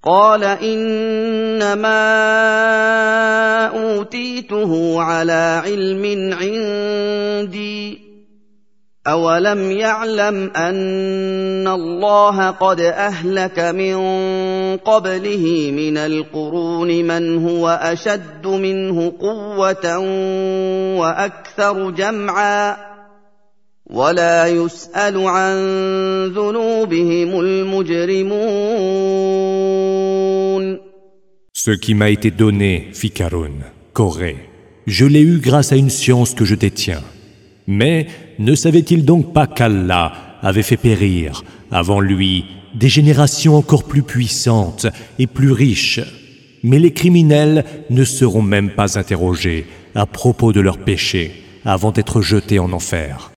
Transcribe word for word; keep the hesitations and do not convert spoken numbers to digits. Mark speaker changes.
Speaker 1: قال إنما أوتيته على علم عندي أولم يعلم أن الله قد أهلك من قبله من القرون من هو أشد منه قوة وأكثر جمعا ولا يسأل عن ذنوبهم المجرمون.
Speaker 2: Ce qui m'a été donné, fit Karun, Corée, je l'ai eu grâce à une science que je détiens. Mais ne savait-il donc pas qu'Allah avait fait périr, avant lui, des générations encore plus puissantes et plus riches? Mais les criminels ne seront même pas interrogés à propos de leurs péchés avant d'être jetés en enfer.